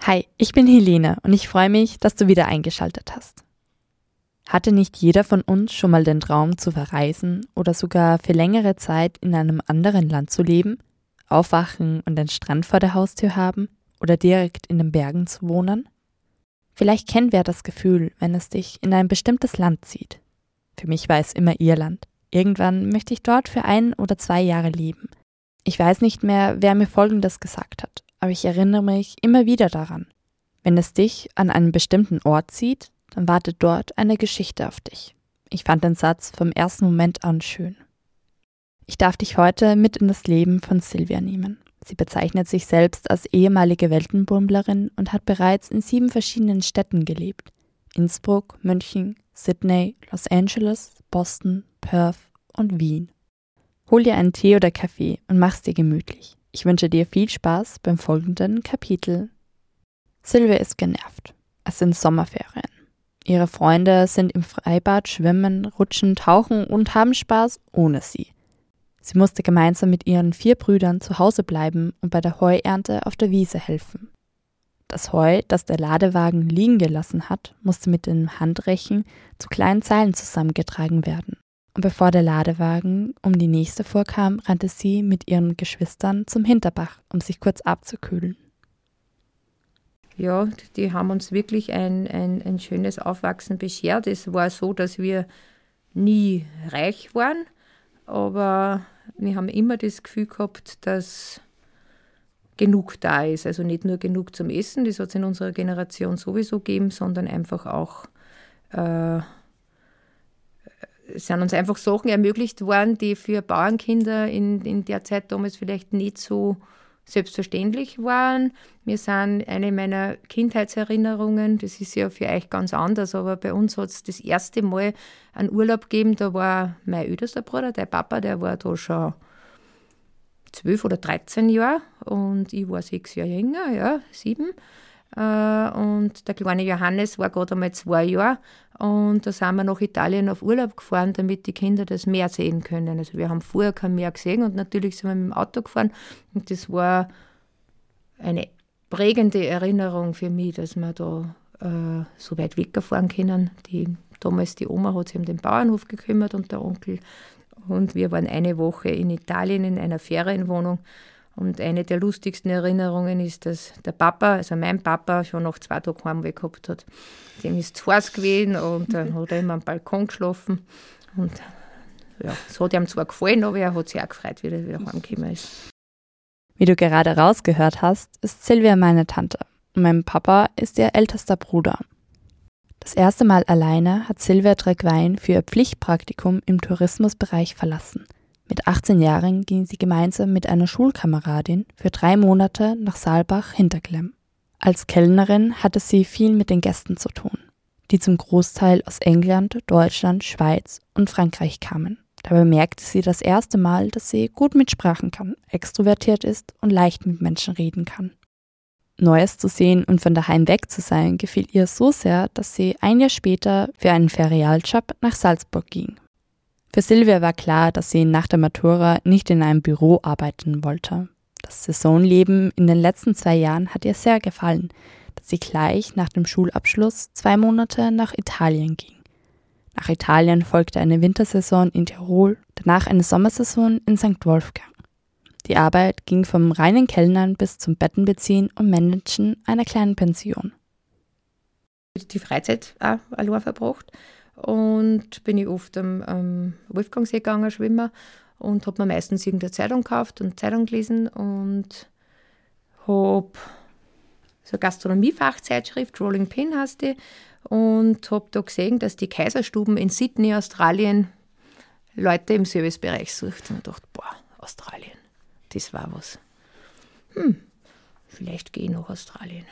Hi, ich bin Helene und ich freue mich, dass du wieder eingeschaltet hast. Hatte nicht jeder von uns schon mal den Traum zu verreisen oder sogar für längere Zeit in einem anderen Land zu leben, aufwachen und den Strand vor der Haustür haben oder direkt in den Bergen zu wohnen? Vielleicht kennt wer das Gefühl, wenn es dich in ein bestimmtes Land zieht. Für mich war es immer Irland. Irgendwann möchte ich dort für 1 oder 2 Jahre leben. Ich weiß nicht mehr, wer mir Folgendes gesagt hat, aber ich erinnere mich immer wieder daran. Wenn es dich an einen bestimmten Ort zieht, dann wartet dort eine Geschichte auf dich. Ich fand den Satz vom ersten Moment an schön. Ich darf dich heute mit in das Leben von Silvia nehmen. Sie bezeichnet sich selbst als ehemalige Weltenbummlerin und hat bereits in 7 verschiedenen Städten gelebt. Innsbruck, München, Sydney, Los Angeles, Boston, Perth und Wien. Hol dir einen Tee oder Kaffee und mach's dir gemütlich. Ich wünsche dir viel Spaß beim folgenden Kapitel. Silvia ist genervt. Es sind Sommerferien. Ihre Freunde sind im Freibad schwimmen, rutschen, tauchen und haben Spaß ohne sie. Sie musste gemeinsam mit ihren 4 Brüdern zu Hause bleiben und bei der Heuernte auf der Wiese helfen. Das Heu, das der Ladewagen liegen gelassen hat, musste mit dem Handrechen zu kleinen Seilen zusammengetragen werden. Und bevor der Ladewagen um die nächste Fuhr kam, rannte sie mit ihren Geschwistern zum Hinterbach, um sich kurz abzukühlen. Ja, die haben uns wirklich ein schönes Aufwachsen beschert. Es war so, dass wir nie reich waren, aber wir haben immer das Gefühl gehabt, dass genug da ist. Also nicht nur genug zum Essen, das hat es in unserer Generation sowieso gegeben, sondern einfach auch es sind uns einfach Sachen ermöglicht worden, die für Bauernkinder in der Zeit damals vielleicht nicht so selbstverständlich waren. Wir sind eine meiner Kindheitserinnerungen, das ist ja für euch ganz anders, aber bei uns hat es das erste Mal einen Urlaub gegeben, da war mein ältester Bruder, der Papa, der war da schon 12 oder 13 Jahre und ich war 6 Jahre jünger, ja, 7. Und der kleine Johannes war gerade einmal 2 Jahre und da sind wir nach Italien auf Urlaub gefahren, damit die Kinder das Meer sehen können. Also wir haben vorher kein Meer gesehen und natürlich sind wir mit dem Auto gefahren und das war eine prägende Erinnerung für mich, dass wir da so weit wegfahren können. Damals die Oma hat sich um den Bauernhof gekümmert und der Onkel und wir waren eine Woche in Italien in einer Ferienwohnung. Und eine der lustigsten Erinnerungen ist, dass der Papa, also mein Papa, schon nach 2 Tagen Heimweh gehabt hat. Dem ist zu heiß gewesen und dann hat er immer am Balkon geschlafen. Und ja, es hat ihm zwar gefallen, aber er hat sich auch gefreut, wie er wieder heimgekommen ist. Wie du gerade rausgehört hast, ist Silvia meine Tante und mein Papa ist ihr ältester Bruder. Das erste Mal alleine hat Silvia Trägwein für ihr Pflichtpraktikum im Tourismusbereich verlassen. Mit 18 Jahren ging sie gemeinsam mit einer Schulkameradin für 3 Monate nach Saalbach-Hinterklemm. Als Kellnerin hatte sie viel mit den Gästen zu tun, die zum Großteil aus England, Deutschland, Schweiz und Frankreich kamen. Dabei merkte sie das erste Mal, dass sie gut mit Sprachen kann, extrovertiert ist und leicht mit Menschen reden kann. Neues zu sehen und von daheim weg zu sein, gefiel ihr so sehr, dass sie 1 Jahr später für einen Ferialjob nach Salzburg ging. Für Silvia war klar, dass sie nach der Matura nicht in einem Büro arbeiten wollte. Das Saisonleben in den letzten 2 Jahren hat ihr sehr gefallen, dass sie gleich nach dem Schulabschluss 2 Monate nach Italien ging. Nach Italien folgte eine Wintersaison in Tirol, danach eine Sommersaison in St. Wolfgang. Die Arbeit ging vom reinen Kellnern bis zum Bettenbeziehen und Managen einer kleinen Pension. Die Freizeit auch allein verbracht. Und bin ich oft am Wolfgangsee gegangen, schwimmen und habe mir meistens irgendeine Zeitung gekauft und Zeitung gelesen und habe so eine Gastronomiefachzeitschrift, Rolling Pin heißt die, und habe da gesehen, dass die Kaiserstuben in Sydney, Australien, Leute im Servicebereich sucht und dachte, boah, Australien, das war was. Vielleicht gehe ich nach Australien.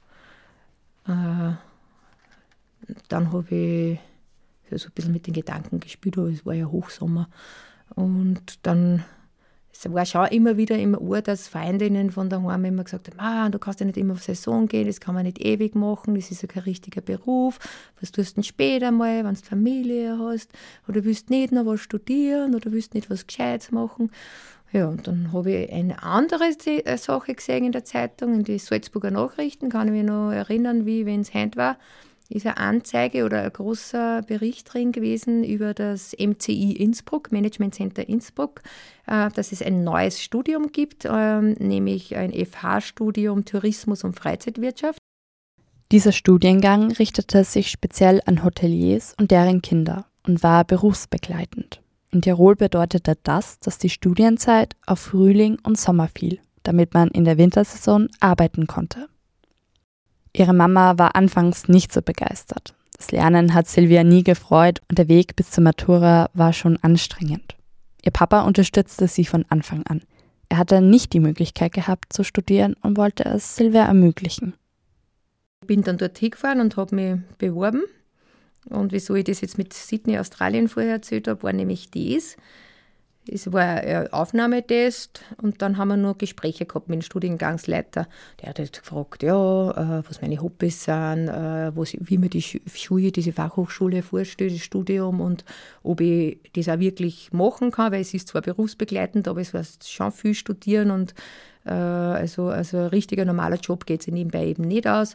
Dann habe ich so ein bisschen mit den Gedanken gespielt, aber es war ja Hochsommer. Und dann, es war schon immer wieder im Ohr, dass Freundinnen von daheim immer gesagt haben, du kannst ja nicht immer auf Saison gehen, das kann man nicht ewig machen, das ist ja kein richtiger Beruf. Was tust du denn später mal, wenn du Familie hast? Oder willst nicht noch was studieren oder willst nicht was Gescheites machen? Ja, und dann habe ich eine andere Sache gesehen in der Zeitung, in die Salzburger Nachrichten, kann ich mich noch erinnern, wie wenn es heute war, ist eine Anzeige oder ein großer Bericht drin gewesen über das MCI Innsbruck, Management Center Innsbruck, dass es ein neues Studium gibt, nämlich ein FH-Studium Tourismus und Freizeitwirtschaft. Dieser Studiengang richtete sich speziell an Hoteliers und deren Kinder und war berufsbegleitend. In Tirol bedeutete das, dass die Studienzeit auf Frühling und Sommer fiel, damit man in der Wintersaison arbeiten konnte. Ihre Mama war anfangs nicht so begeistert. Das Lernen hat Silvia nie gefreut und der Weg bis zur Matura war schon anstrengend. Ihr Papa unterstützte sie von Anfang an. Er hatte nicht die Möglichkeit gehabt zu studieren und wollte es Silvia ermöglichen. Ich bin dann dort hingefahren und habe mich beworben. Und wieso ich das jetzt mit Sydney, Australien vorher erzählt habe, war nämlich das. Es war ein Aufnahmetest und dann haben wir nur Gespräche gehabt mit dem Studiengangsleiter. Der hat halt gefragt, ja, was meine Hobbys sind, wie mir die Schule, diese Fachhochschule vorstellt, das Studium und ob ich das auch wirklich machen kann, weil es ist zwar berufsbegleitend, aber es war schon viel studieren und also ein richtiger normaler Job geht sich nebenbei eben nicht aus.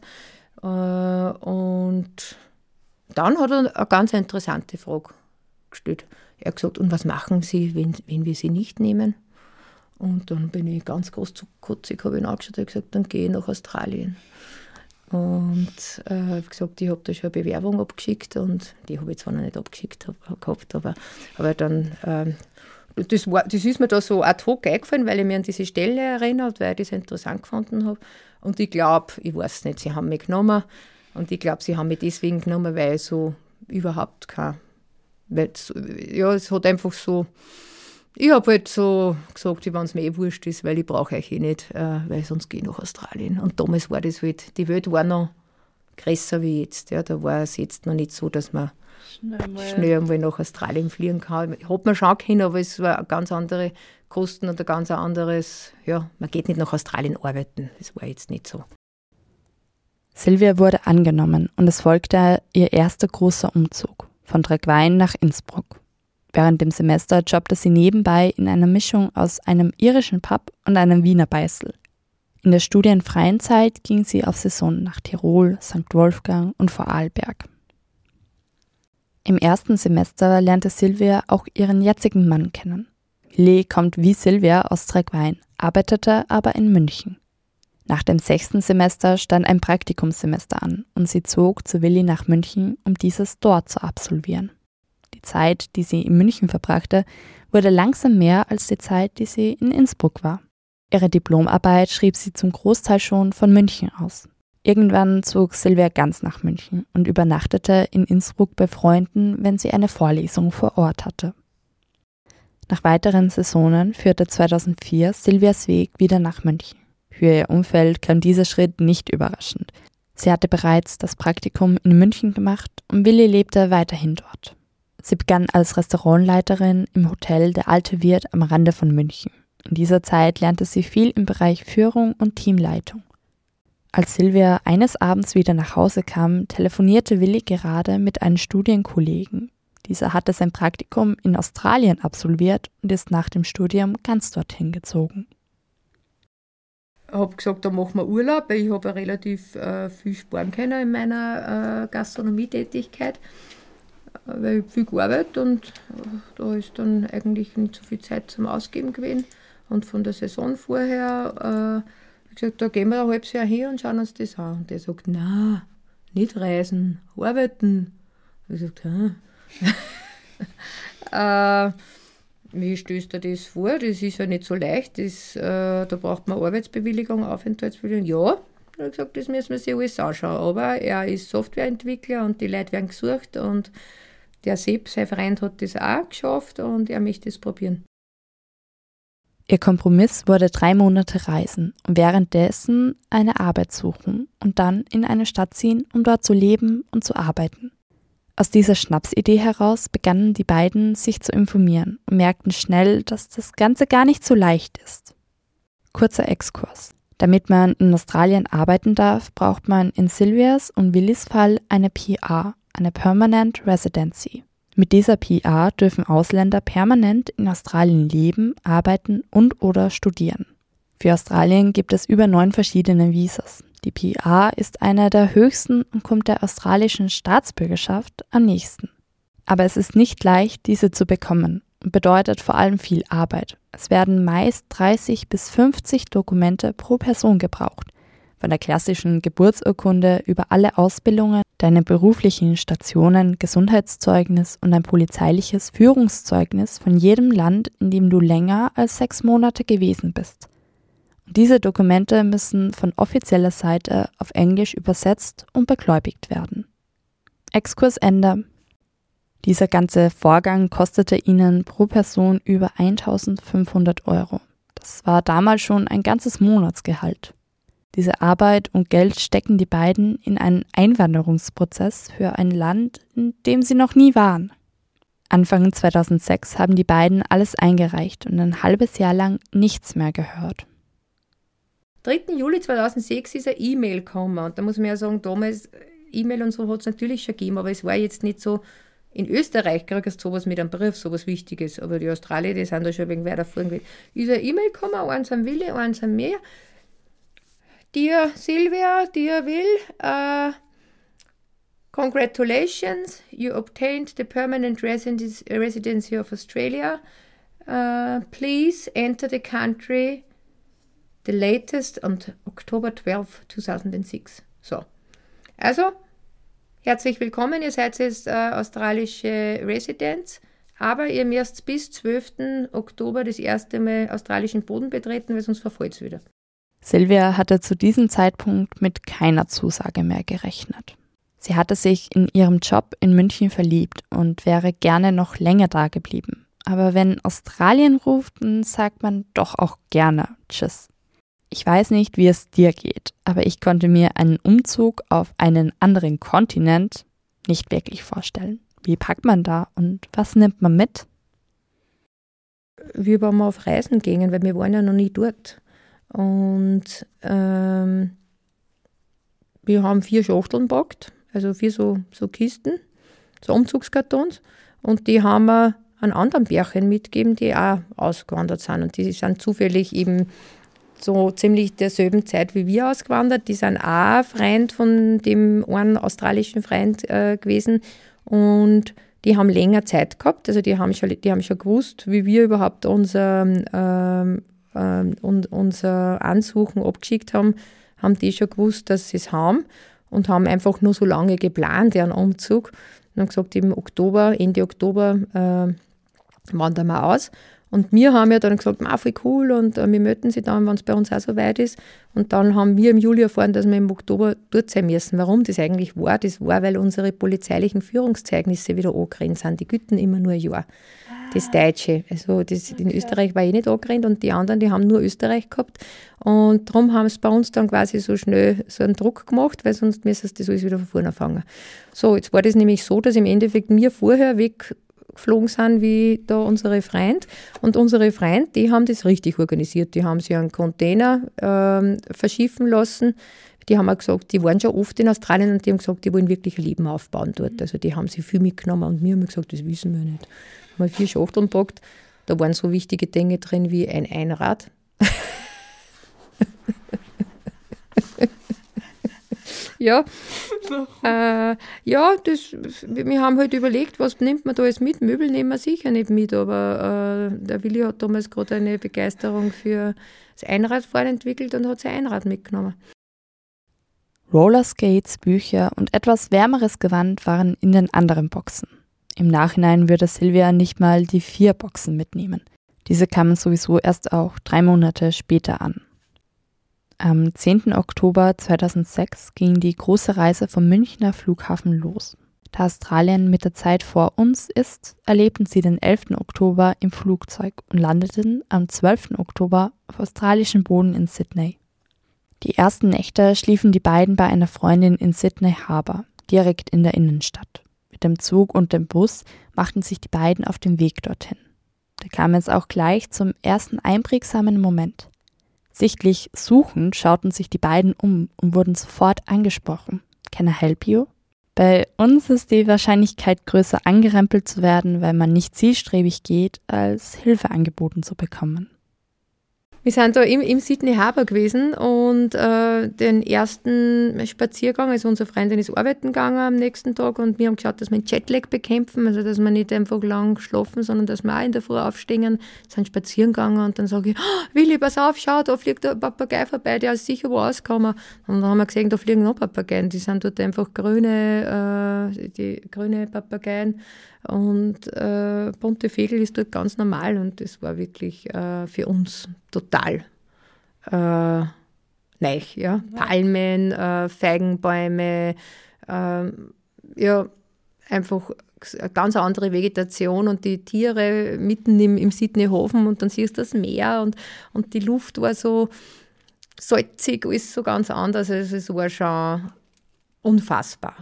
Und dann hat er eine ganz interessante Frage gestellt. Er hat gesagt, und was machen Sie, wenn wir Sie nicht nehmen? Und dann bin ich ganz großkotzig, habe ihn angeschaut und gesagt, dann gehe ich nach Australien. Und habe gesagt, ich habe da schon eine Bewerbung abgeschickt und die habe ich zwar noch nicht abgeschickt gehabt, aber dann, das ist mir da so ad hoc eingefallen, weil ich mich an diese Stelle erinnert, weil ich das interessant gefunden habe. Und ich glaube, ich weiß nicht, sie haben mich genommen und ich glaube, sie haben mich deswegen genommen, weil ich so überhaupt es hat einfach so, ich habe halt so gesagt, wenn es mir wurscht ist, weil ich brauche euch nicht, weil sonst gehe ich nach Australien. Und damals war das halt, die Welt war noch größer wie jetzt. Ja, da war es jetzt noch nicht so, dass man schnell einmal nach Australien fliegen kann. Hat man schon können, aber es war ganz andere Kosten und ein ganz anderes, ja, man geht nicht nach Australien arbeiten. Das war jetzt nicht so. Silvia wurde angenommen und es folgte ihr erster großer Umzug von Tragwein nach Innsbruck. Während dem Semester jobbte sie nebenbei in einer Mischung aus einem irischen Pub und einem Wiener Beißl. In der studienfreien Zeit ging sie auf Saison nach Tirol, St. Wolfgang und Vorarlberg. Im ersten Semester lernte Silvia auch ihren jetzigen Mann kennen. Willi kommt wie Silvia aus Tragwein, arbeitete aber in München. Nach dem 6. Semester stand ein Praktikumssemester an und sie zog zu Willi nach München, um dieses dort zu absolvieren. Die Zeit, die sie in München verbrachte, wurde langsam mehr als die Zeit, die sie in Innsbruck war. Ihre Diplomarbeit schrieb sie zum Großteil schon von München aus. Irgendwann zog Silvia ganz nach München und übernachtete in Innsbruck bei Freunden, wenn sie eine Vorlesung vor Ort hatte. Nach weiteren Saisonen führte 2004 Silvias Weg wieder nach München. Für ihr Umfeld kam dieser Schritt nicht überraschend. Sie hatte bereits das Praktikum in München gemacht und Willi lebte weiterhin dort. Sie begann als Restaurantleiterin im Hotel Der Alte Wirt am Rande von München. In dieser Zeit lernte sie viel im Bereich Führung und Teamleitung. Als Silvia eines Abends wieder nach Hause kam, telefonierte Willi gerade mit einem Studienkollegen. Dieser hatte sein Praktikum in Australien absolviert und ist nach dem Studium ganz dorthin gezogen. Ich habe gesagt, da machen wir Urlaub, weil ich habe relativ viel sparen können in meiner Gastronomietätigkeit, weil ich viel gearbeitet und da ist dann eigentlich nicht so viel Zeit zum Ausgeben gewesen. Und von der Saison vorher habe ich gesagt, da gehen wir ein halbes Jahr hin und schauen uns das an. Und der sagt, na, nicht reisen, arbeiten. Ich habe gesagt, wie stößt dir das vor? Das ist ja nicht so leicht. Da braucht man Arbeitsbewilligung, Aufenthaltsbewilligung. Ja, ich habe gesagt, das müssen wir sich alles anschauen. Aber er ist Softwareentwickler und die Leute werden gesucht. Und der Sepp, sein Freund, hat das auch geschafft und er möchte es probieren. Ihr Kompromiss wurde 3 Monate reisen und währenddessen eine Arbeit suchen und dann in eine Stadt ziehen, um dort zu leben und zu arbeiten. Aus dieser Schnapsidee heraus begannen die beiden sich zu informieren und merkten schnell, dass das Ganze gar nicht so leicht ist. Kurzer Exkurs. Damit man in Australien arbeiten darf, braucht man in Silvias und Willis Fall eine PR, eine Permanent Residency. Mit dieser PR dürfen Ausländer permanent in Australien leben, arbeiten und/oder studieren. Für Australien gibt es über 9 verschiedene Visas. Die PR ist einer der höchsten und kommt der australischen Staatsbürgerschaft am nächsten. Aber es ist nicht leicht, diese zu bekommen und bedeutet vor allem viel Arbeit. Es werden meist 30 bis 50 Dokumente pro Person gebraucht. Von der klassischen Geburtsurkunde über alle Ausbildungen, deine beruflichen Stationen, Gesundheitszeugnis und ein polizeiliches Führungszeugnis von jedem Land, in dem du länger als 6 Monate gewesen bist. Und diese Dokumente müssen von offizieller Seite auf Englisch übersetzt und begläubigt werden. Exkurs Ende. Dieser ganze Vorgang kostete ihnen pro Person über 1.500 €. Das war damals schon ein ganzes Monatsgehalt. Diese Arbeit und Geld stecken die beiden in einen Einwanderungsprozess für ein Land, in dem sie noch nie waren. Anfang 2006 haben die beiden alles eingereicht und ein halbes Jahr lang nichts mehr gehört. 3. Juli 2006 ist eine E-Mail gekommen und da muss man ja sagen, damals E-Mail und so hat es natürlich schon gegeben, aber es war jetzt nicht so, in Österreich kriegst du sowas mit einem Brief, sowas Wichtiges, aber die Australier, die sind da schon wegen weiter vorn. Ist eine E-Mail gekommen, eins an Willi, eins an mir. Dear Silvia, dear Will, congratulations, you obtained the permanent residency of Australia. Please enter the country the latest on October 12, 2006. So, also, herzlich willkommen, ihr seid jetzt australische Residents, aber ihr müsst bis 12. Oktober das erste Mal australischen Boden betreten, weil sonst verfällt es wieder. Silvia hatte zu diesem Zeitpunkt mit keiner Zusage mehr gerechnet. Sie hatte sich in ihrem Job in München verliebt und wäre gerne noch länger da geblieben. Aber wenn Australien ruft, dann sagt man doch auch gerne Tschüss. Ich weiß nicht, wie es dir geht, aber ich konnte mir einen Umzug auf einen anderen Kontinent nicht wirklich vorstellen. Wie packt man da und was nimmt man mit? Wir waren mal auf Reisen gingen, weil wir waren ja noch nie dort. Und wir haben 4 Schachteln gepackt, also 4 so Kisten, so Umzugskartons. Und die haben wir an anderen Pärchen mitgegeben, die auch ausgewandert sind. Und die sind zufällig eben so ziemlich derselben Zeit wie wir ausgewandert. Die sind auch Freund von dem einen australischen Freund gewesen. Und die haben länger Zeit gehabt. Also die haben schon gewusst, wie wir überhaupt unser Ansuchen abgeschickt haben die schon gewusst, dass sie es haben und haben einfach nur so lange geplant, ihren Umzug. Und haben gesagt, im Oktober, Ende Oktober wandern wir aus. Und wir haben ja dann gesagt, voll cool und wir melden sie dann, wenn es bei uns auch so weit ist. Und dann haben wir im Juli erfahren, dass wir im Oktober dort sein müssen. Warum das eigentlich war? Das war, weil unsere polizeilichen Führungszeugnisse wieder angerannt sind. Die gelten immer nur ein Jahr. Das Deutsche. Also das in Österreich war nicht angerannt und die anderen, die haben nur Österreich gehabt. Und darum haben sie bei uns dann quasi so schnell so einen Druck gemacht, weil sonst müssen sie das alles wieder von vorne anfangen. So, jetzt war das nämlich so, dass im Endeffekt wir vorher weggeflogen sind wie da unsere Freunde. Und unsere Freunde, die haben das richtig organisiert. Die haben sich einen Container verschiffen lassen. Die haben auch gesagt, die waren schon oft in Australien und die haben gesagt, die wollen wirklich ein Leben aufbauen dort. Also die haben sich viel mitgenommen und wir haben gesagt, das wissen wir nicht. Wir haben 4 Schachteln gepackt, da waren so wichtige Dinge drin wie ein Einrad. Ja, wir haben halt überlegt, was nimmt man da alles mit. Möbel nehmen wir sicher nicht mit, aber der Willi hat damals gerade eine Begeisterung für das Einradfahren entwickelt und hat sein Einrad mitgenommen. Rollerskates, Bücher und etwas wärmeres Gewand waren in den anderen Boxen. Im Nachhinein würde Silvia nicht mal die 4 Boxen mitnehmen. Diese kamen sowieso erst auch 3 Monate später an. Am 10. Oktober 2006 ging die große Reise vom Münchner Flughafen los. Da Australien mit der Zeit vor uns ist, erlebten sie den 11. Oktober im Flugzeug und landeten am 12. Oktober auf australischem Boden in Sydney. Die ersten Nächte schliefen die beiden bei einer Freundin in Sydney Harbour, direkt in der Innenstadt. Mit dem Zug und dem Bus machten sich die beiden auf den Weg dorthin. Da kam es auch gleich zum ersten einprägsamen Moment. Sichtlich suchend schauten sich die beiden um und wurden sofort angesprochen. Can I help you? Bei uns ist die Wahrscheinlichkeit größer, angerempelt zu werden, weil man nicht zielstrebig geht, als Hilfe angeboten zu bekommen. Wir sind da im Sydney Harbour gewesen und den ersten Spaziergang, also unsere Freundin ist arbeiten gegangen am nächsten Tag und wir haben geschaut, dass wir den Jetlag bekämpfen, also dass wir nicht einfach lang schlafen, sondern dass wir auch in der Früh aufstehen, sind spazieren gegangen und dann sage ich, Willi, pass auf, schau, da fliegt ein Papagei vorbei, der ist sicher wo rausgekommen. Und dann haben wir gesehen, da fliegen noch Papageien, die sind dort einfach grüne Papageien. Und bunte Vögel ist dort ganz normal und das war wirklich für uns total neu. Ja? Palmen, Feigenbäume, einfach eine ganz andere Vegetation und die Tiere mitten im Sydney-Hafen und dann siehst du das Meer und die Luft war so salzig, alles so ganz anders. Also es war schon unfassbar.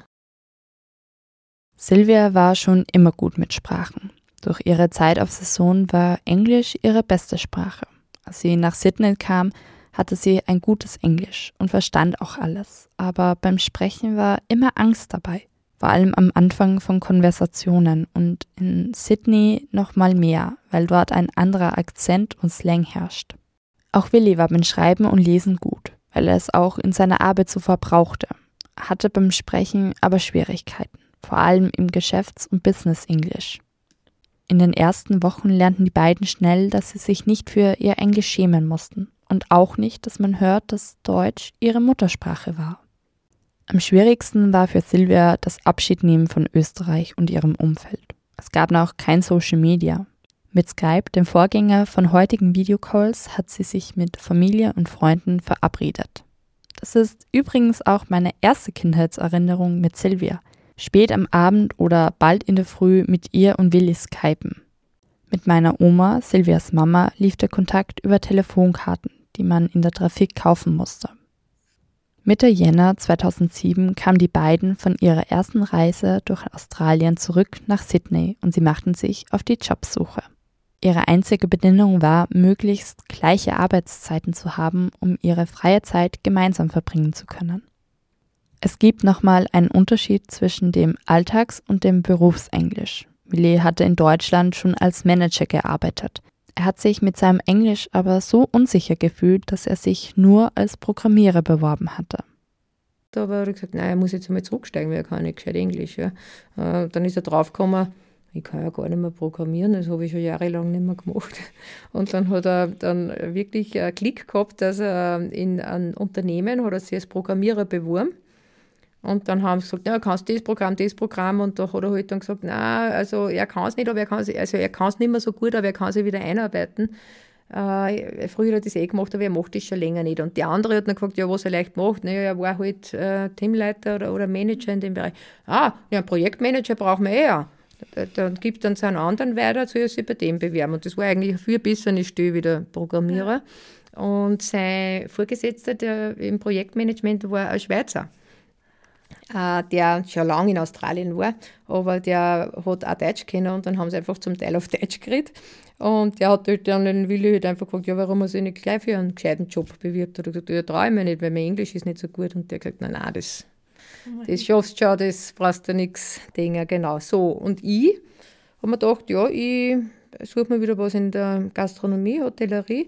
Silvia war schon immer gut mit Sprachen. Durch ihre Zeit auf Saison war Englisch ihre beste Sprache. Als sie nach Sydney kam, hatte sie ein gutes Englisch und verstand auch alles. Aber beim Sprechen war immer Angst dabei. Vor allem am Anfang von Konversationen und in Sydney noch mal mehr, weil dort ein anderer Akzent und Slang herrscht. Auch Willi war beim Schreiben und Lesen gut, weil er es auch in seiner Arbeit zuvor brauchte, hatte beim Sprechen aber Schwierigkeiten. Vor allem im Geschäfts- und Business-Englisch. In den ersten Wochen lernten die beiden schnell, dass sie sich nicht für ihr Englisch schämen mussten und auch nicht, dass man hört, dass Deutsch ihre Muttersprache war. Am schwierigsten war für Silvia das Abschiednehmen von Österreich und ihrem Umfeld. Es gab noch kein Social Media. Mit Skype, dem Vorgänger von heutigen Videocalls, hat sie sich mit Familie und Freunden verabredet. Das ist übrigens auch meine erste Kindheitserinnerung mit Silvia. Spät am Abend oder bald in der Früh mit ihr und Willi skypen. Mit meiner Oma, Silvias Mama, lief der Kontakt über Telefonkarten, die man in der Trafik kaufen musste. Mitte Jänner 2007 kamen die beiden von ihrer ersten Reise durch Australien zurück nach Sydney und sie machten sich auf die Jobsuche. Ihre einzige Bedingung war, möglichst gleiche Arbeitszeiten zu haben, um ihre freie Zeit gemeinsam verbringen zu können. Es gibt nochmal einen Unterschied zwischen dem Alltags- und dem Berufsenglisch. Willi hatte in Deutschland schon als Manager gearbeitet. Er hat sich mit seinem Englisch aber so unsicher gefühlt, dass er sich nur als Programmierer beworben hatte. Da habe ich gesagt, nein, er muss jetzt einmal zurücksteigen, weil er kann nicht gescheit Englisch. Ja. Dann ist er draufgekommen, ich kann ja gar nicht mehr programmieren, das habe ich schon jahrelang nicht mehr gemacht. Und dann hat er dann wirklich einen Klick gehabt, dass er in einem Unternehmen hat er sich als Programmierer beworben. Und dann haben sie gesagt, ja, kannst du das Programm. Und da hat er halt dann gesagt, nein, also er kann es nicht, aber er kann es nicht mehr so gut, aber er kann sich wieder einarbeiten. Früher hat er das gemacht, aber er macht das schon länger nicht. Und die andere hat dann gesagt, ja, was er leicht macht. Naja, er war halt Teamleiter oder Manager in dem Bereich. Ja, einen Projektmanager brauchen wir ja. Dann gibt dann seinen anderen weiter, soll er sich bei dem bewerben. Und das war eigentlich eine viel bessere Stelle wie der Programmierer. Ja. Und sein Vorgesetzter, der im Projektmanagement war ein Schweizer. Der schon lange in Australien war, aber der hat auch Deutsch kennen und dann haben sie einfach zum Teil auf Deutsch geredet. Und der hat halt dann den Willi halt einfach gefragt, ja, warum er sich nicht gleich für einen gescheiten Job bewirbt. Er hat gesagt, ja, traue ich mir nicht, weil mein Englisch ist nicht so gut. Und der hat gesagt, nein, das schaffst du schon, das brauchst du nichts denken. Genau, so. Und ich habe mir gedacht, ja, ich suche mir wieder was in der Gastronomie, Hotellerie.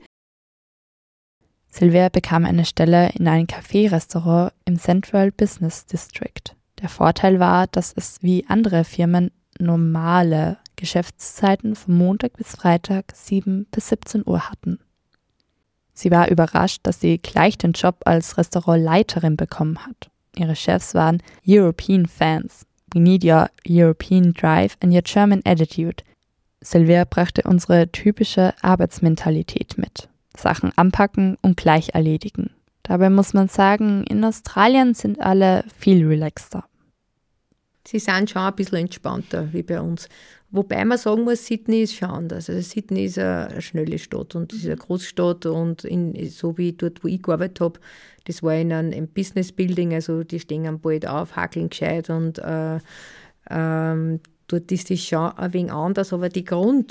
Silvia bekam eine Stelle in einem Café-Restaurant im Central Business District. Der Vorteil war, dass es wie andere Firmen normale Geschäftszeiten von Montag bis Freitag 7 bis 17 Uhr hatten. Sie war überrascht, dass sie gleich den Job als Restaurantleiterin bekommen hat. Ihre Chefs waren European Fans. We need your European drive and your German attitude. Silvia brachte unsere typische Arbeitsmentalität mit. Sachen anpacken und gleich erledigen. Dabei muss man sagen, in Australien sind alle viel relaxter. Sie sind schon ein bisschen entspannter wie bei uns. Wobei man sagen muss, Sydney ist schon anders. Also Sydney ist eine schnelle Stadt und ist eine Großstadt und so wie dort, wo ich gearbeitet habe, das war in einem Business Building, also die stehen am bald auf, hackeln gescheit und dort ist das schon ein wenig anders, aber die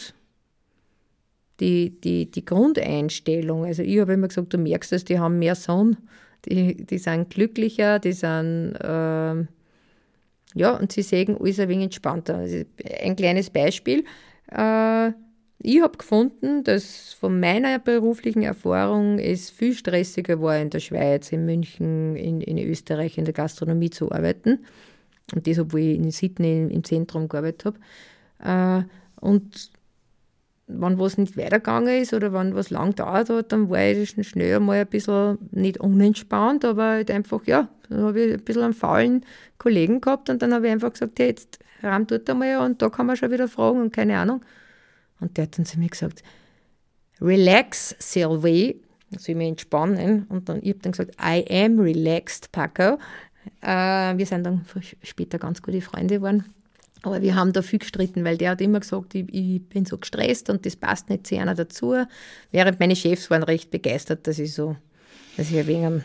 Grundeinstellung, also ich habe immer gesagt, du merkst es, die haben mehr Sonne, die sind glücklicher, die sind und sie sehen alles ein wenig entspannter. Also ein kleines Beispiel. Ich habe gefunden, dass von meiner beruflichen Erfahrung es viel stressiger war, in der Schweiz, in München, in Österreich in der Gastronomie zu arbeiten. Und das, obwohl ich in Sydney im Zentrum gearbeitet habe. Und wenn was nicht weitergegangen ist oder wenn was lang dauert hat, dann war ich schon schnell einmal ein bisschen nicht unentspannt, aber halt einfach, dann habe ich ein bisschen einen faulen Kollegen gehabt und dann habe ich einfach gesagt, ja, jetzt rahm dort einmal und da kann man schon wieder fragen und keine Ahnung. Und der hat dann zu mir gesagt, relax, Sylvie, soll ich mich entspannen. Und ich habe dann gesagt, I am relaxed, Paco. Wir sind dann später ganz gute Freunde geworden. Aber wir haben da viel gestritten, weil der hat immer gesagt, ich bin so gestresst und das passt nicht zu einer dazu. Während meine Chefs waren recht begeistert, dass ich ein wenig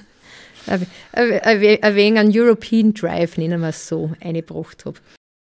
einen European Drive, nennen wir es so, eingebracht habe.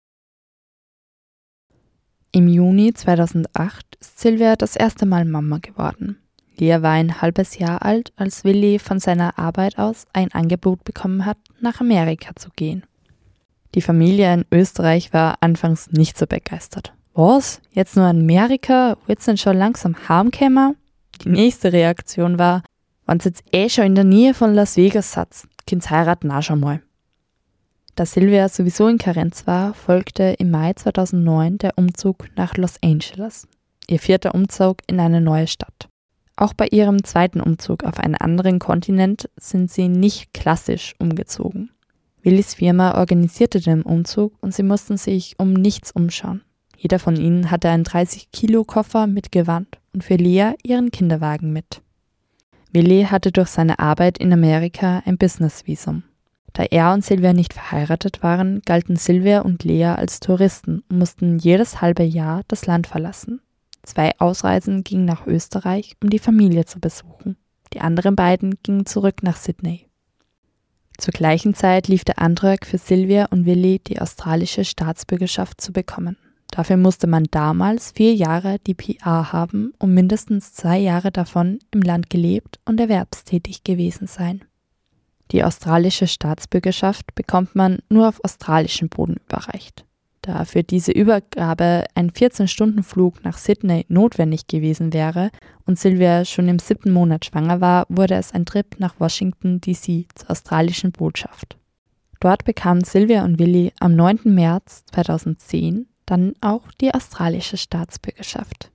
Im Juni 2008 ist Silvia das erste Mal Mama geworden. Lea war ein halbes Jahr alt, als Willi von seiner Arbeit aus ein Angebot bekommen hat, nach Amerika zu gehen. Die Familie in Österreich war anfangs nicht so begeistert. Was? Jetzt nur in Amerika? Wird's denn schon langsam heimkommen? Die nächste Reaktion war, wenn's jetzt schon in der Nähe von Las Vegas satz, kind's heiraten auch schon mal. Da Silvia sowieso in Karenz war, folgte im Mai 2009 der Umzug nach Los Angeles. Ihr 4. Umzug in eine neue Stadt. Auch bei ihrem 2. Umzug auf einen anderen Kontinent sind sie nicht klassisch umgezogen. Willis Firma organisierte den Umzug und sie mussten sich um nichts umschauen. Jeder von ihnen hatte einen 30-Kilo-Koffer mit Gewand und für Lea ihren Kinderwagen mit. Willi hatte durch seine Arbeit in Amerika ein Business-Visum. Da er und Silvia nicht verheiratet waren, galten Silvia und Lea als Touristen und mussten jedes halbe Jahr das Land verlassen. 2 Ausreisen gingen nach Österreich, um die Familie zu besuchen. Die anderen beiden gingen zurück nach Sydney. Zur gleichen Zeit lief der Antrag für Silvia und Willi, die australische Staatsbürgerschaft zu bekommen. Dafür musste man damals 4 Jahre die PR haben und mindestens 2 Jahre davon im Land gelebt und erwerbstätig gewesen sein. Die australische Staatsbürgerschaft bekommt man nur auf australischem Boden überreicht. Da für diese Übergabe ein 14-Stunden-Flug nach Sydney notwendig gewesen wäre und Silvia schon im 7. Monat schwanger war, wurde es ein Trip nach Washington D.C. zur australischen Botschaft. Dort bekamen Silvia und Willi am 9. März 2010 dann auch die australische Staatsbürgerschaft.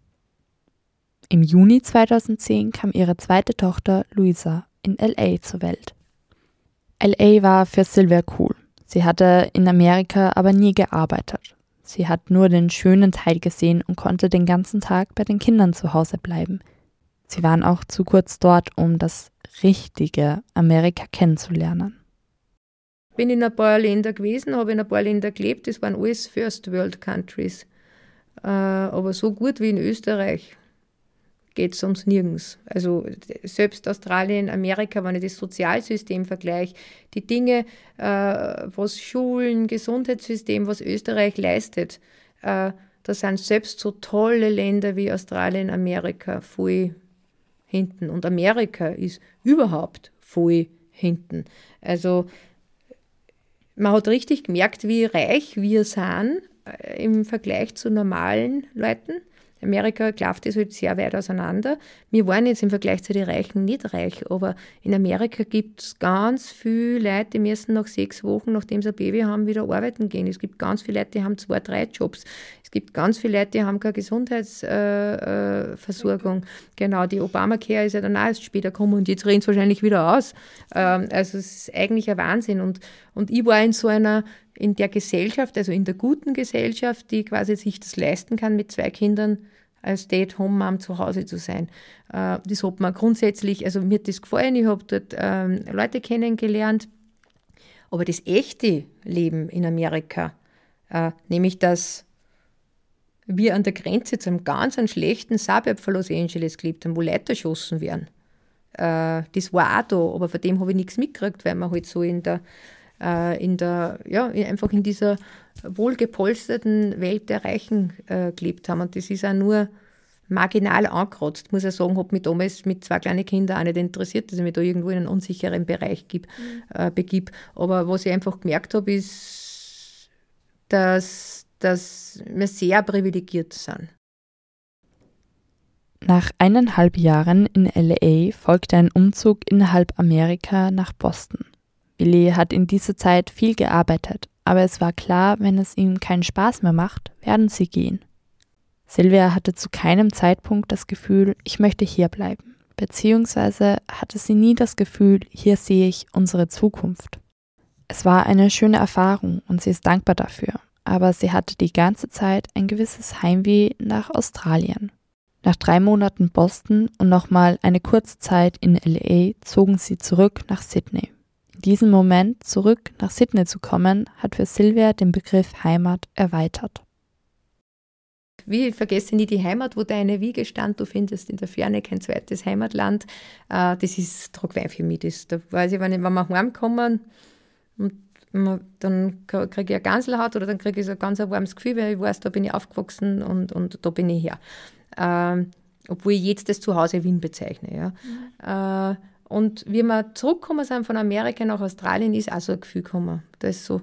Im Juni 2010 kam ihre 2. Tochter Luisa in L.A. zur Welt. L.A. war für Silvia cool. Sie hatte in Amerika aber nie gearbeitet. Sie hat nur den schönen Teil gesehen und konnte den ganzen Tag bei den Kindern zu Hause bleiben. Sie waren auch zu kurz dort, um das richtige Amerika kennenzulernen. Ich bin in ein paar Ländern gewesen, habe in ein paar Ländern gelebt, das waren alles First World Countries. Aber so gut wie in Österreich geht es sonst nirgends. Also selbst Australien, Amerika, wenn ich das Sozialsystem vergleiche, die Dinge, was Schulen, Gesundheitssystem, was Österreich leistet, da sind selbst so tolle Länder wie Australien, Amerika voll hinten. Und Amerika ist überhaupt voll hinten. Also man hat richtig gemerkt, wie reich wir sind im Vergleich zu normalen Leuten. Amerika klafft das halt sehr weit auseinander. Wir waren jetzt im Vergleich zu den Reichen nicht reich, aber in Amerika gibt es ganz viele Leute, die müssen nach 6 Wochen, nachdem sie ein Baby haben, wieder arbeiten gehen. Es gibt ganz viele Leute, die haben 2, 3 Jobs. Es gibt ganz viele Leute, die haben keine Gesundheitsversorgung. Genau, die Obamacare ist ja dann auch erst später gekommen und jetzt reden es wahrscheinlich wieder aus. Also es ist eigentlich ein Wahnsinn. Und ich war in der Gesellschaft, also in der guten Gesellschaft, die quasi sich das leisten kann, mit 2 Kindern als Stay-at-home-Mom zu Hause zu sein. Das hat mir grundsätzlich, also mir hat das gefallen, ich habe dort Leute kennengelernt, aber das echte Leben in Amerika, nämlich dass wir an der Grenze zu einem ganz schlechten Suburb von Los Angeles gelebt haben, wo Leute erschossen werden. Das war auch da, aber von dem habe ich nichts mitgekriegt, weil man halt so einfach in dieser wohlgepolsterten Welt der Reichen gelebt haben. Und das ist auch nur marginal angekratzt. Muss ich sagen, habe mich damals mit 2 kleinen Kindern auch nicht interessiert, dass ich mich da irgendwo in einen unsicheren Bereich begib. Aber was ich einfach gemerkt habe, ist, dass wir sehr privilegiert sind. Nach 1,5 Jahren in LA folgte ein Umzug innerhalb Amerika nach Boston. Willi hat in dieser Zeit viel gearbeitet, aber es war klar, wenn es ihm keinen Spaß mehr macht, werden sie gehen. Silvia hatte zu keinem Zeitpunkt das Gefühl, ich möchte hier bleiben, beziehungsweise hatte sie nie das Gefühl, hier sehe ich unsere Zukunft. Es war eine schöne Erfahrung und sie ist dankbar dafür, aber sie hatte die ganze Zeit ein gewisses Heimweh nach Australien. Nach 3 Monaten Boston und nochmal eine kurze Zeit in LA zogen sie zurück nach Sydney. In diesem Moment zurück nach Sydney zu kommen, hat für Silvia den Begriff Heimat erweitert. Wie vergesse nie die Heimat, wo deine Wiege stand. Du findest in der Ferne kein zweites Heimatland. Das ist Tragwein für mich. Da weiß ich, wenn wir heimkommen und dann kriege ich eine Ganselhaut oder dann kriege ich so ein ganz warmes Gefühl, weil ich weiß, da bin ich aufgewachsen und da bin ich her. Obwohl ich jetzt das Zuhause Wien bezeichne. Ja. Und wie wir zurückgekommen sind von Amerika nach Australien, ist auch so ein Gefühl gekommen. Da ist so,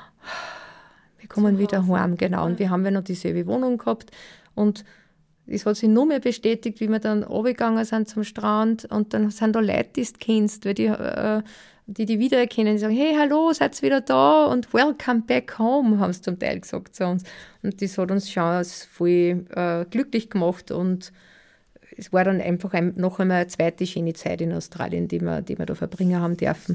wir kommen wieder heim, genau. Und wir haben ja noch dieselbe Wohnung gehabt. Und es hat sich nur mehr bestätigt, wie wir dann runtergegangen sind zum Strand. Und dann sind da Leute, die du kennst, weil die wiedererkennen, die sagen, hey, hallo, seid ihr wieder da? Und welcome back home, haben sie zum Teil gesagt zu uns. Und das hat uns schon voll glücklich gemacht. Und es war dann einfach noch einmal eine zweite schöne Zeit in Australien, die wir da verbringen haben dürfen.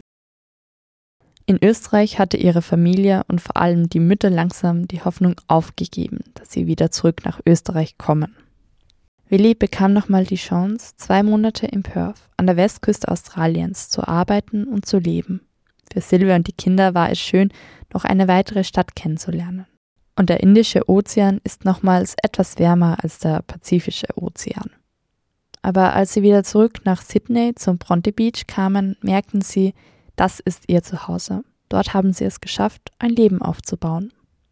In Österreich hatte ihre Familie und vor allem die Mütter langsam die Hoffnung aufgegeben, dass sie wieder zurück nach Österreich kommen. Willi bekam nochmal die Chance, 2 Monate in Perth an der Westküste Australiens zu arbeiten und zu leben. Für Silvia und die Kinder war es schön, noch eine weitere Stadt kennenzulernen. Und der Indische Ozean ist nochmals etwas wärmer als der Pazifische Ozean. Aber als sie wieder zurück nach Sydney zum Bronte Beach kamen, merkten sie, das ist ihr Zuhause. Dort haben sie es geschafft, ein Leben aufzubauen.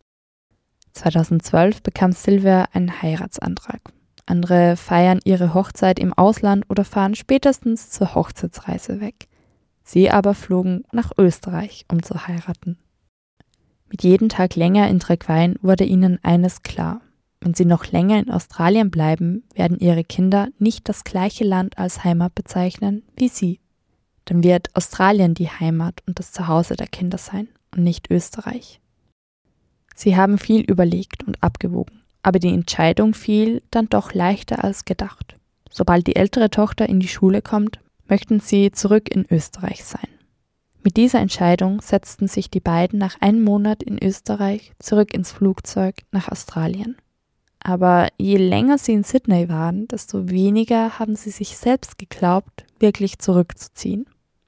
2012 bekam Silvia einen Heiratsantrag. Andere feiern ihre Hochzeit im Ausland oder fahren spätestens zur Hochzeitsreise weg. Sie aber flogen nach Österreich, um zu heiraten. Mit jedem Tag länger in Tragwein wurde ihnen eines klar. Wenn sie noch länger in Australien bleiben, werden ihre Kinder nicht das gleiche Land als Heimat bezeichnen wie sie. Dann wird Australien die Heimat und das Zuhause der Kinder sein und nicht Österreich. Sie haben viel überlegt und abgewogen, aber die Entscheidung fiel dann doch leichter als gedacht. Sobald die ältere Tochter in die Schule kommt, möchten sie zurück in Österreich sein. Mit dieser Entscheidung setzten sich die beiden nach 1 Monat in Österreich zurück ins Flugzeug nach Australien. Aber je länger sie in Sydney waren, desto weniger haben sie sich selbst geglaubt, wirklich zurückzuziehen.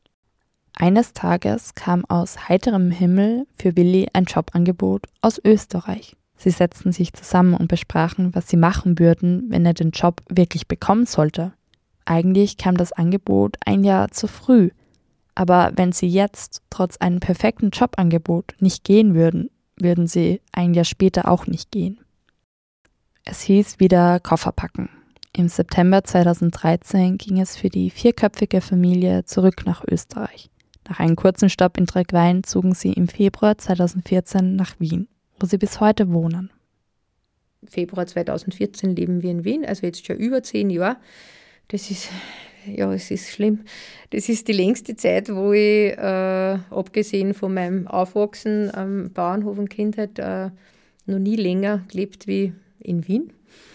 Eines Tages kam aus heiterem Himmel für Willi ein Jobangebot aus Österreich. Sie setzten sich zusammen und besprachen, was sie machen würden, wenn er den Job wirklich bekommen sollte. Eigentlich kam das Angebot 1 Jahr zu früh, aber wenn sie jetzt trotz einem perfekten Jobangebot nicht gehen würden, würden sie 1 Jahr später auch nicht gehen. Es hieß wieder Koffer packen. Im September 2013 ging es für die 4-köpfige Familie zurück nach Österreich. Nach einem kurzen Stopp in Tragwein zogen sie im Februar 2014 nach Wien, wo sie bis heute wohnen. Februar 2014 leben wir in Wien, also jetzt schon über 10 Jahre. Das ist, ja, es ist schlimm. Das ist die längste Zeit, wo ich, abgesehen von meinem Aufwachsen am Bauernhof und Kindheit, noch nie länger gelebt wie in Wien.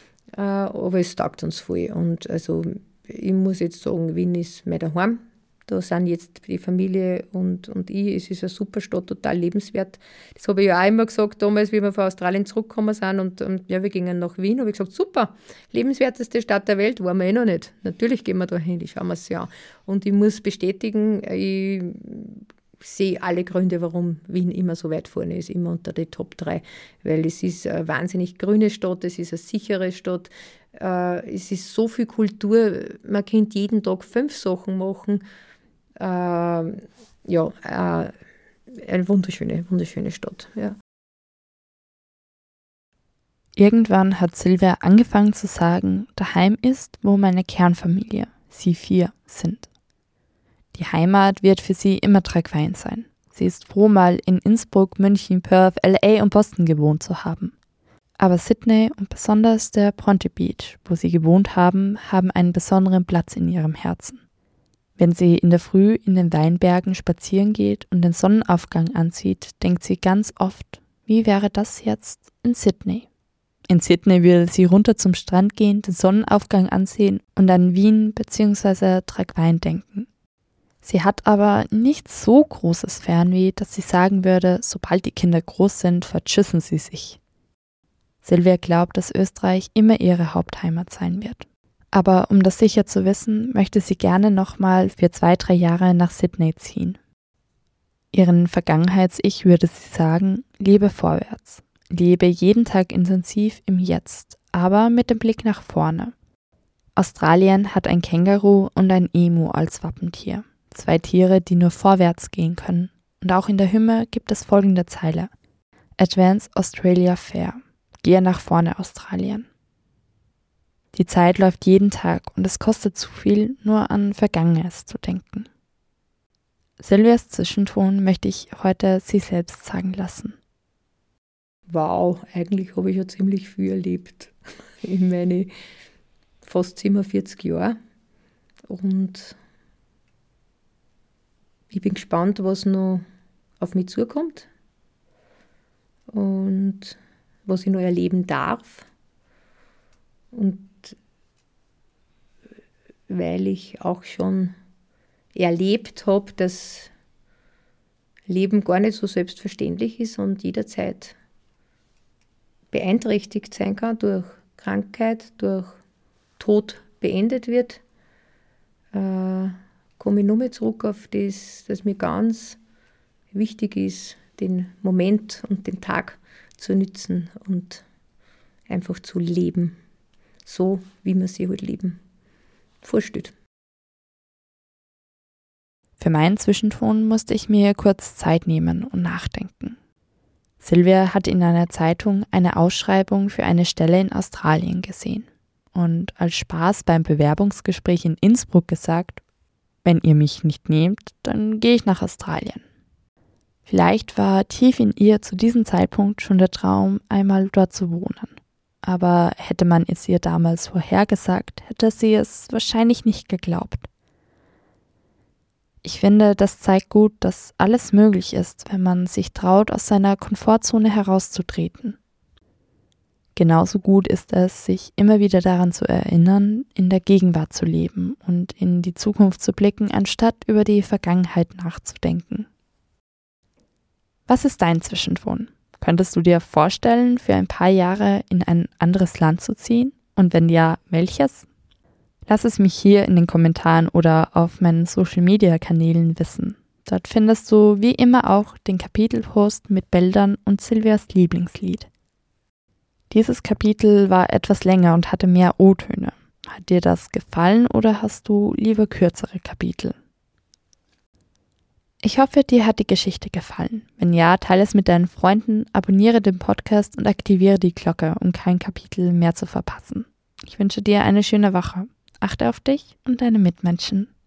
Aber es taugt uns voll. Und also ich muss jetzt sagen, Wien ist mein Daheim. Da sind jetzt die Familie und ich. Es ist eine super Stadt, total lebenswert. Das habe ich ja auch immer gesagt, damals, wie wir von Australien zurückgekommen sind und ja, wir gingen nach Wien. Habe ich gesagt, super, lebenswerteste Stadt der Welt, waren wir noch nicht. Natürlich gehen wir da hin, schauen wir es ja an. Und ich muss bestätigen, ich sehe alle Gründe, warum Wien immer so weit vorne ist, immer unter die Top 3. Weil es ist eine wahnsinnig grüne Stadt, es ist eine sichere Stadt, es ist so viel Kultur, man kann jeden Tag 5 Sachen machen. Eine wunderschöne Stadt. Ja. Irgendwann hat Silvia angefangen zu sagen, daheim ist, wo meine Kernfamilie, sie 4, sind. Die Heimat wird für sie immer Tragwein sein. Sie ist froh, mal in Innsbruck, München, Perth, LA und Boston gewohnt zu haben. Aber Sydney und besonders der Bronte Beach, wo sie gewohnt haben, haben einen besonderen Platz in ihrem Herzen. Wenn sie in der Früh in den Weinbergen spazieren geht und den Sonnenaufgang ansieht, denkt sie ganz oft, wie wäre das jetzt in Sydney? In Sydney will sie runter zum Strand gehen, den Sonnenaufgang ansehen und an Wien bzw. Tragwein denken. Sie hat aber nicht so großes Fernweh, dass sie sagen würde, sobald die Kinder groß sind, vertschüssen sie sich. Silvia glaubt, dass Österreich immer ihre Hauptheimat sein wird. Aber um das sicher zu wissen, möchte sie gerne nochmal für 2-3 Jahre nach Sydney ziehen. Ihren Vergangenheits-Ich würde sie sagen, lebe vorwärts. Lebe jeden Tag intensiv im Jetzt, aber mit dem Blick nach vorne. Australien hat ein Känguru und ein Emu als Wappentier. 2 Tiere, die nur vorwärts gehen können. Und auch in der Hymne gibt es folgende Zeile. Advance Australia Fair. Gehe nach vorne, Australien. Die Zeit läuft jeden Tag und es kostet zu viel, nur an Vergangenes zu denken. Silvias Zwischenton möchte ich heute sie selbst sagen lassen. Wow, eigentlich habe ich ja ziemlich viel erlebt in meine fast 47 Jahre. Und ich bin gespannt, was noch auf mich zukommt und was ich noch erleben darf. Und weil ich auch schon erlebt habe, dass Leben gar nicht so selbstverständlich ist und jederzeit beeinträchtigt sein kann durch Krankheit, durch Tod beendet wird, komme ich nur mehr zurück auf das, dass mir ganz wichtig ist, den Moment und den Tag zu nützen und einfach zu leben, so wie man sie halt leben vorstellt. Für meinen Zwischenton musste ich mir kurz Zeit nehmen und nachdenken. Silvia hat in einer Zeitung eine Ausschreibung für eine Stelle in Australien gesehen und als Spaß beim Bewerbungsgespräch in Innsbruck gesagt, wenn ihr mich nicht nehmt, dann gehe ich nach Australien. Vielleicht war tief in ihr zu diesem Zeitpunkt schon der Traum, einmal dort zu wohnen. Aber hätte man es ihr damals vorhergesagt, hätte sie es wahrscheinlich nicht geglaubt. Ich finde, das zeigt gut, dass alles möglich ist, wenn man sich traut, aus seiner Komfortzone herauszutreten. Genauso gut ist es, sich immer wieder daran zu erinnern, in der Gegenwart zu leben und in die Zukunft zu blicken, anstatt über die Vergangenheit nachzudenken. Was ist dein Zwischenton? Könntest du dir vorstellen, für ein paar Jahre in ein anderes Land zu ziehen? Und wenn ja, welches? Lass es mich hier in den Kommentaren oder auf meinen Social-Media-Kanälen wissen. Dort findest du wie immer auch den Kapitelpost mit Bildern und Silvias Lieblingslied. Dieses Kapitel war etwas länger und hatte mehr O-Töne. Hat dir das gefallen oder hast du lieber kürzere Kapitel? Ich hoffe, dir hat die Geschichte gefallen. Wenn ja, teile es mit deinen Freunden, abonniere den Podcast und aktiviere die Glocke, um kein Kapitel mehr zu verpassen. Ich wünsche dir eine schöne Woche. Achte auf dich und deine Mitmenschen.